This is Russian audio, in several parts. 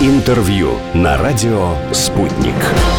Интервью на радио «Спутник».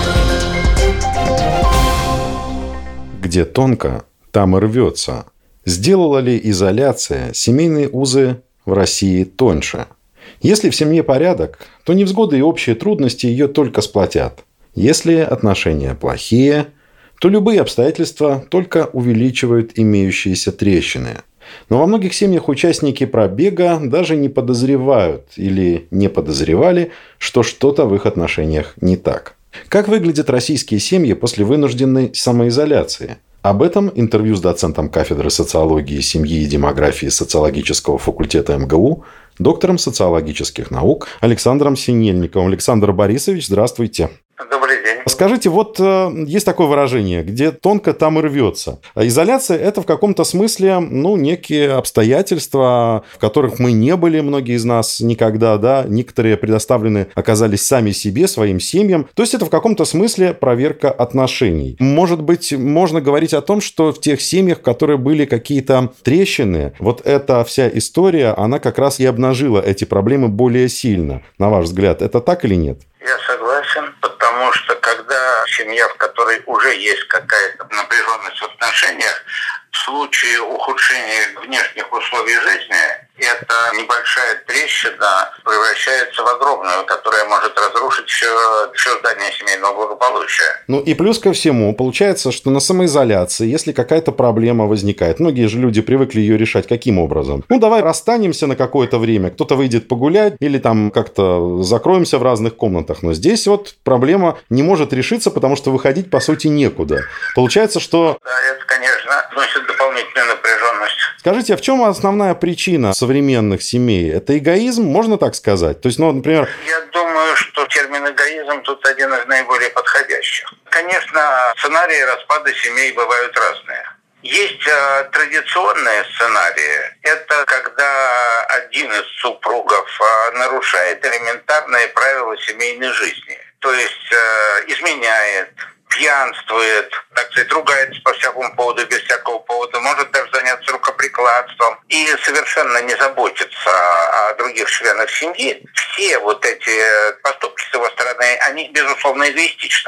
Где тонко, там и рвется. Сделала ли изоляция семейные узы в России тоньше? Если в семье порядок, то невзгоды и общие трудности ее только сплотят. Если отношения плохие, то любые обстоятельства только увеличивают имеющиеся трещины. Но во многих семьях участники пробега даже не подозревают или не подозревали, что что-то в их отношениях не так. Как выглядят российские семьи после вынужденной самоизоляции? Об этом интервью с доцентом кафедры социологии, семьи и демографии социологического факультета МГУ, доктором социологических наук Александром Синельниковым. Александр Борисович, здравствуйте. Добрый день. Скажите, вот есть такое выражение, где тонко, там и рвется. Изоляция – это в каком-то смысле, некие обстоятельства, в которых мы не были, многие из нас никогда, да, некоторые предоставлены оказались сами себе, своим семьям. То есть это в каком-то смысле проверка отношений. Может быть, можно говорить о том, что в тех семьях, в которых были какие-то трещины, вот эта вся история, она как раз и обнажила эти проблемы более сильно. На ваш взгляд, это так или нет? Я согласен, потому что когда семья, в которой уже есть какая-то напряженность в отношениях, в случае ухудшения внешних условий жизни, эта небольшая трещина превращается в огромную, которая может разрушить все здание семейного благополучия. И плюс ко всему, получается, что на самоизоляции, если какая-то проблема возникает, многие же люди привыкли ее решать каким образом? Давай расстанемся на какое-то время, кто-то выйдет погулять или там как-то закроемся в разных комнатах. Но здесь вот проблема не может решиться, потому что выходить, по сути, некуда. Получается, что... Да, это, конечно, вносит дополнительную напряженность. Скажите, а в чем основная причина современных семей? Это эгоизм, можно так сказать? То есть, например... Я думаю, что термин эгоизм тут один из наиболее подходящих. Конечно, сценарии распада семей бывают разные. Есть традиционные сценарии. Это когда один из супругов нарушает элементарные правила семейной жизни. То есть изменяет, пьянствует, так сказать, ругается по всякому поводу, без всякого повода, может даже заняться рукоприкладством и совершенно не заботиться о других членах семьи. Все вот эти поступки с его стороны, они безусловно эгоистичны.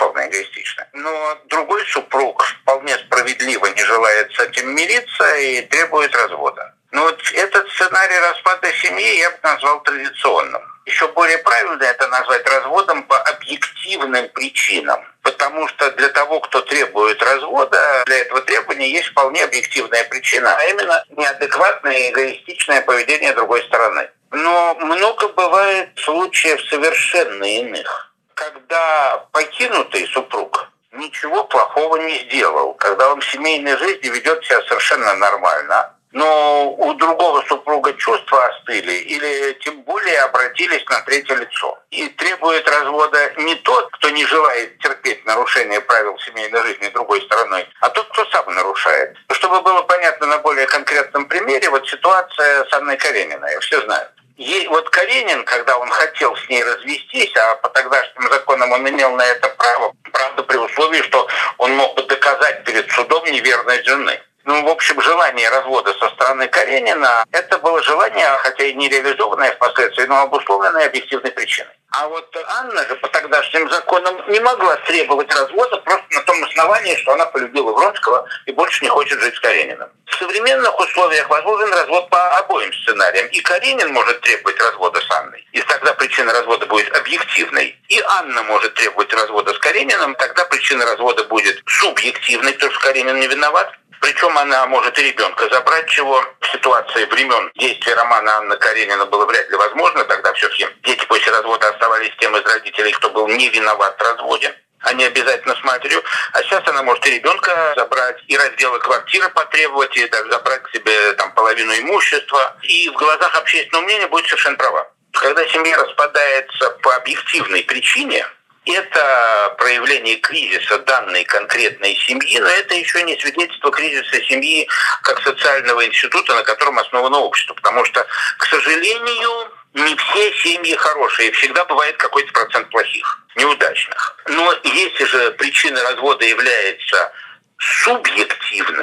Но другой супруг вполне справедливо не желает с этим мириться и требует развода. Этот сценарий распада семьи я бы назвал традиционным. Еще более правильно это назвать разводом по объективным причинам. Потому что для того, кто требует развода, для этого требования есть вполне объективная причина, а именно неадекватное и эгоистичное поведение другой стороны. Но много бывает случаев совершенно иных, когда покинутый супруг ничего плохого не сделал, когда он в семейной жизни ведет себя совершенно нормально, но у другого супруга чувства остыли или тем более обратились на третье лицо. И требует развода не тот, кто не желает терпеть нарушение правил семейной жизни другой стороной, а тот, кто сам нарушает. Чтобы было понятно на более конкретном примере, ситуация с Анной Карениной, все знают. Каренин, когда он хотел с ней развестись, а по тогдашним законам он имел на это право, правда, при условии, что он мог бы доказать перед судом неверность жены. Желание развода со стороны Каренина, это было желание, хотя и не реализованное впоследствии, но обусловленное объективной причиной. А Анна же по тогдашним законам не могла требовать развода просто на том основании, что она полюбила Вронского и больше не хочет жить с Карениным. В современных условиях возможен развод по обоим сценариям. И Каренин может требовать развода с Анной, и тогда причина развода будет объективной. И Анна может требовать развода с Карениным, тогда причина развода будет субъективной, потому что Каренин не виноват. Причем она может и ребенка забрать, чего в ситуации времен действия романа Анна Каренина было вряд ли возможно. Тогда все-таки дети после развода оставались тем из родителей, кто был не виноват в разводе, а не обязательно с матерью. А сейчас она может и ребенка забрать, и раздела квартиры потребовать, и даже забрать к себе половину имущества. И в глазах общественного мнения будет совершенно права. Когда семья распадается по объективной причине, это проявление кризиса данной конкретной семьи, но это еще не свидетельство кризиса семьи как социального института, на котором основано общество. Потому что, к сожалению, не все семьи хорошие. Всегда бывает какой-то процент плохих, неудачных. Но если же причина развода является субъективной,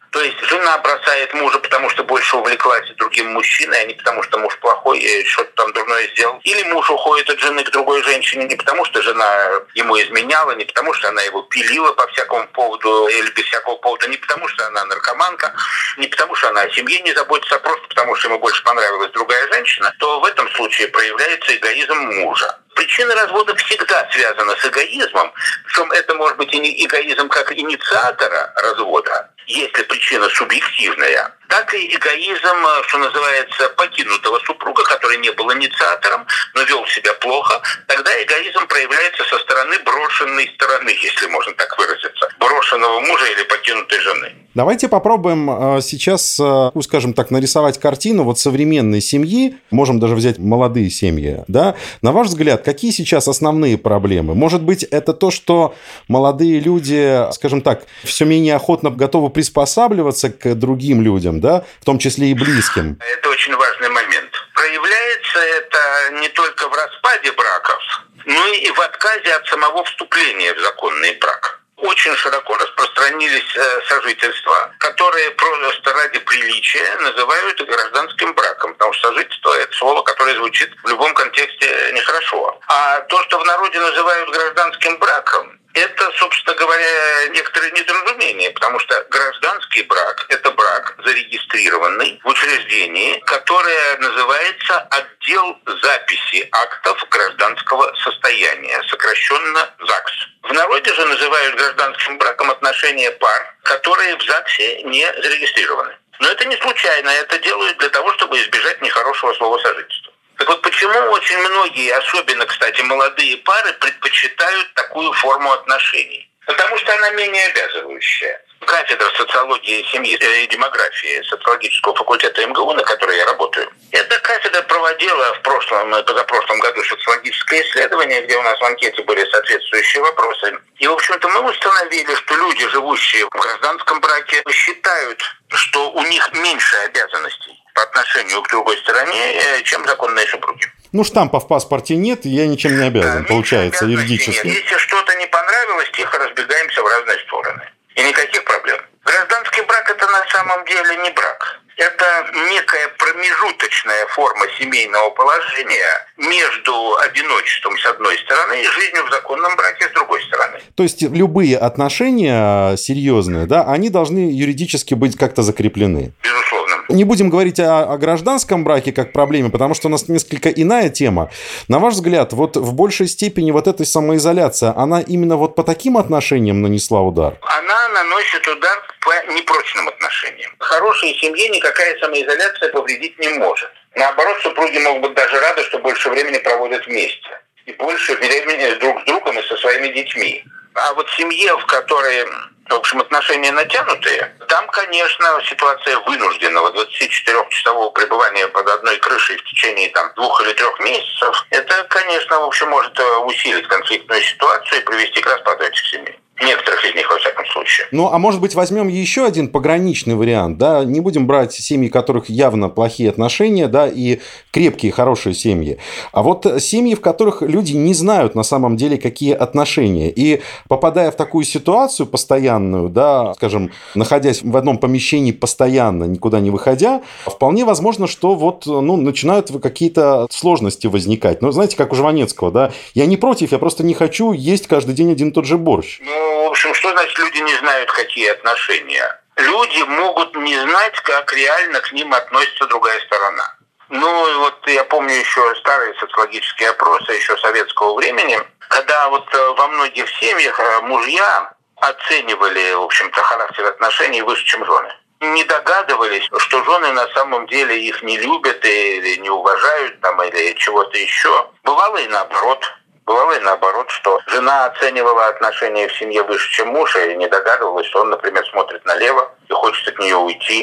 То есть жена бросает мужа, потому что больше увлеклась другим мужчиной, а не потому что муж плохой и что-то там дурное сделал. Или муж уходит от жены к другой женщине не потому, что жена ему изменяла, не потому, что она его пилила по всякому поводу или без всякого повода, не потому, что она наркоманка, не потому, что она о семье не заботится, а просто потому, что ему больше понравилась другая женщина, то в этом случае проявляется эгоизм мужа. Причина развода всегда связана с эгоизмом, причем это может быть и не эгоизм как инициатора развода, если причина субъективная, так и эгоизм, что называется, покинутого супруга, который не был инициатором, но вел себя плохо. Тогда эгоизм проявляется со стороны брошенной стороны, если можно так выразиться, брошенного мужа или покинутой жены. Давайте попробуем сейчас, скажем так, нарисовать картину вот современной семьи, можем даже взять молодые семьи, да? На ваш взгляд, какие сейчас основные проблемы? Может быть, это то, что молодые люди, скажем так, все менее охотно готовы приспосабливаться к другим людям, да, в том числе и близким? Это очень важный момент. Проявляется это не только в распаде браков, но и в отказе от самого вступления в законный брак. Очень широко распространились сожительства, которые просто ради приличия называют гражданским браком, потому что сожительство – это слово, которое звучит в любом контексте нехорошо. А то, что в народе называют гражданским браком, это, собственно говоря, некоторые недоразумения, потому что гражданский брак – это брак, зарегистрированный в учреждении, которое называется «Отдел записи актов гражданского состояния», сокращенно ЗАГС. В народе же называют гражданским браком отношения пар, которые в ЗАГСе не зарегистрированы. Но это не случайно, это делают для того, чтобы избежать нехорошего слова «сожительство». Так вот, почему очень многие, особенно, кстати, молодые пары, предпочитают такую форму отношений? Потому что она менее обязывающая. Кафедра социологии семьи и демографии социологического факультета МГУ, на которой я работаю, эта кафедра проводила в прошлом и позапрошлом году социологическое исследование, где у нас в анкете были соответствующие вопросы. И, в общем-то, мы установили, что люди, живущие в гражданском браке, считают, что у них меньше обязанностей по отношению к другой стороне, чем законные супруги. Ну, штампа в паспорте нет, я ничем не обязан, получается, юридически. Нет. Если что-то не понравилось, тихо разбегаемся в разные стороны. И никаких проблем. Гражданский брак – это на самом деле не брак. Это некая промежуточная форма семейного положения между одиночеством с одной стороны и жизнью в законном браке с другой стороны. То есть любые отношения серьезные, да, они должны юридически быть как-то закреплены? Безусловно. Не будем говорить о гражданском браке как проблеме, потому что у нас несколько иная тема. На ваш взгляд, вот в большей степени вот эта самоизоляция, она именно вот по таким отношениям нанесла удар? Она наносит удар по непрочным отношениям. Хорошей семье никакая самоизоляция повредить не может. Наоборот, супруги могут быть даже рады, что больше времени проводят вместе. И больше времени друг с другом и со своими детьми. А вот семье, в которой, в общем, отношения натянутые, там, конечно, ситуация вынужденного 24-часового пребывания под одной крышей в течение 2 или 3 месяцев, это, конечно, в общем, может усилить конфликтную ситуацию и привести к распаду этих семей. Некоторых из них, во всяком случае. Ну, а может быть, возьмем еще один пограничный вариант, да? Не будем брать семьи, у которых явно плохие отношения, да, и крепкие, хорошие семьи. А вот семьи, в которых люди не знают на самом деле, какие отношения. И попадая в такую ситуацию постоянную, да, скажем, находясь в одном помещении постоянно, никуда не выходя, вполне возможно, что вот, начинают какие-то сложности возникать. Ну, знаете, как у Жванецкого, да? Я не против, я просто не хочу есть каждый день один и тот же борщ. В общем, что значит люди не знают, какие отношения? Люди могут не знать, как реально к ним относится другая сторона. Ну, вот я помню еще старые социологические опросы еще советского времени, когда вот во многих семьях мужья оценивали, в общем-то, характер отношений выше, чем жены. Не догадывались, что жены на самом деле их не любят или не уважают, или чего-то еще. Бывало и наоборот. Бывало и наоборот, что жена оценивала отношения в семье выше, чем муж, и не догадывалась, что он, например, смотрит налево и хочет от нее уйти.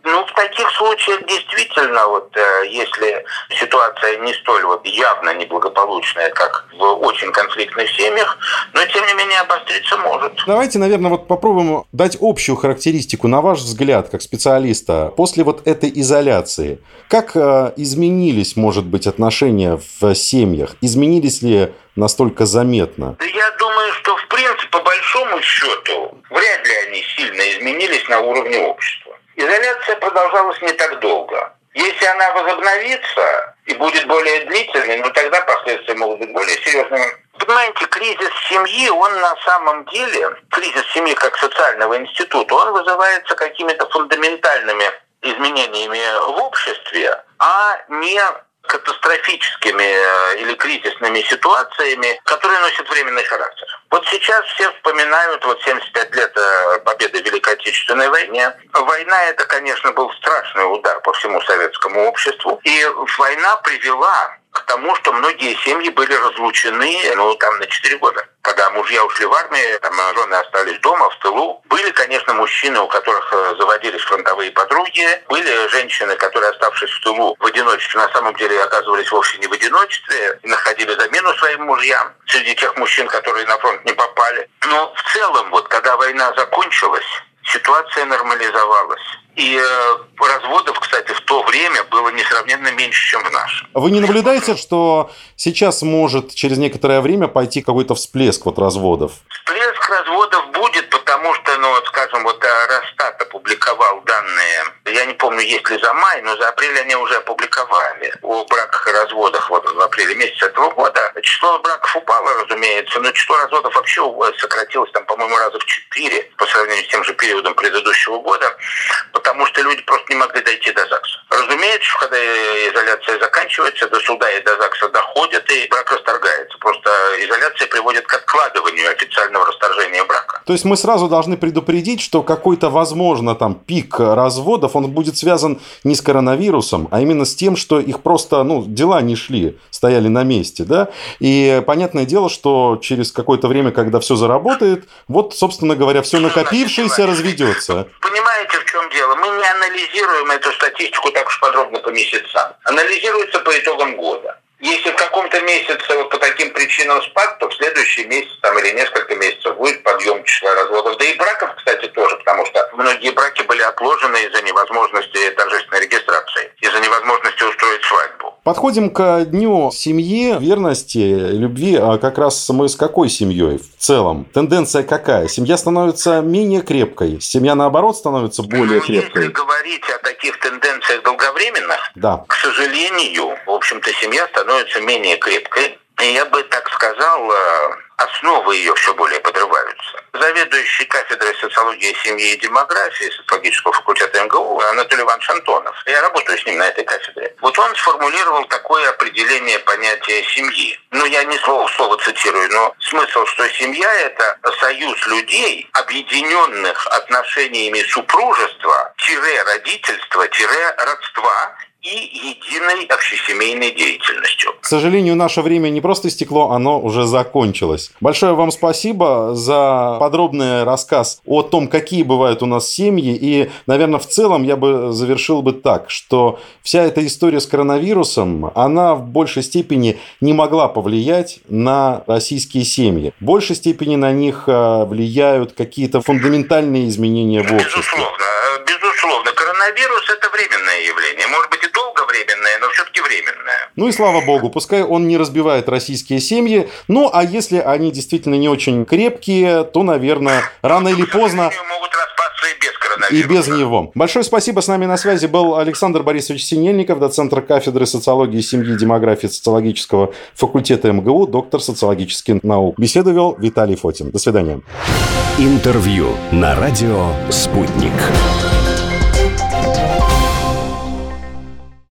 В таких случаях действительно, если ситуация не столь явно неблагополучная, как в очень конфликтных семьях, но тем не менее обостриться может. Давайте, наверное, попробуем дать общую характеристику, на ваш взгляд, как специалиста, после этой изоляции. Как изменились, может быть, отношения в семьях? Изменились ли настолько заметно? Я думаю, что, в принципе, по большому счету, вряд ли они сильно изменились на уровне общества. Изоляция продолжалась не так долго. Если она возобновится и будет более длительной, тогда последствия могут быть более серьезными. Понимаете, кризис семьи, он на самом деле, кризис семьи как социального института, он вызывается какими-то фундаментальными изменениями в обществе, а не катастрофическими или кризисными ситуациями, которые носят временный характер. Сейчас все вспоминают 75 лет победы в Великой Отечественной войне. Война — это, конечно, был страшный удар по всему советскому обществу. И война привела к тому, что многие семьи были разлучены на 4 года. Когда мужья ушли в армию, жены остались дома, в тылу. Были, конечно, мужчины, у которых заводились фронтовые подруги. Были женщины, которые, оставшись в тылу в одиночестве, на самом деле оказывались вовсе не в одиночестве и находили замену своим мужьям среди тех мужчин, которые на фронт не попали. Но в целом, когда война закончилась, ситуация нормализовалась. И разводов, кстати, в то время было несравненно меньше, чем в нашем. Вы не наблюдаете, что сейчас может через некоторое время пойти какой-то всплеск разводов? Всплеск разводов будет, потому что, Росстат опубликовал данные, я не помню, есть ли за май, но за апрель они уже опубликовали о браках и разводах в апреле месяце этого года. Число браков упало, разумеется, но число разводов вообще сократилось, по-моему, раза в 4 по сравнению с тем же периодом предыдущего года, потому что люди просто не могли дойти до ЗАГСа. Разумеется, когда изоляция заканчивается, до суда и до ЗАГСа доходят, и брак расторгается. Просто изоляция приводит к откладыванию официального расторжения брака. То есть мы сразу должны предупредить, что какой-то, возможно, пик разводов, он будет связан не с коронавирусом, а именно с тем, что их просто, дела не шли, стояли на месте, да? И понятное дело, что через какое-то время, когда все заработает, собственно говоря, все накопившееся разведется. Понимаете, в чем дело? Мы не анализируем эту статистику так уж подробно по месяцам. Анализируется по итогам года. Если в каком-то месяце по таким причинам спад, то в следующий месяц или несколько месяцев будет подъем числа разводов. Да и браков, кстати, тоже, потому что многие браки были отложены из-за невозможности торжественной регистрации, из-за невозможности устроить свадьбу. Подходим к Дню семьи, верности, любви. А как раз мы с какой семьей в целом? Тенденция какая? Семья становится менее крепкой, семья, наоборот, становится более крепкой. Если говорить о таких тенденциях долговременных, да, к сожалению, в общем-то, семья становится менее крепкой. И я бы так сказал, основы ее все более подрываются. Заведующий кафедрой социологии семьи и демографии социологического факультета МГУ Анатолий Иванович Антонов, я работаю с ним на этой кафедре, он сформулировал такое определение понятия семьи. Я не слово в слово цитирую, но смысл, что семья – это союз людей, объединенных отношениями супружества, родительства, родства, и единой общесемейной деятельностью. К сожалению, наше время не просто истекло, оно уже закончилось. Большое вам спасибо за подробный рассказ о том, какие бывают у нас семьи. И, наверное, в целом я бы завершил так, что вся эта история с коронавирусом, она в большей степени не могла повлиять на российские семьи. В большей степени на них влияют какие-то фундаментальные изменения в обществе. Безусловно. Коронавирус – это временное явление. Может быть, и долговременное, но все-таки временное. И слава богу, пускай он не разбивает российские семьи. А если они действительно не очень крепкие, то, наверное, рано или поздно могут распасться и без коронавируса. И без него. Большое спасибо. С нами на связи был Александр Борисович Синельников, доцент кафедры социологии семьи и демографии социологического факультета МГУ, доктор социологических наук. Беседу вел Виталий Фотин. До свидания. Интервью на радио «Спутник».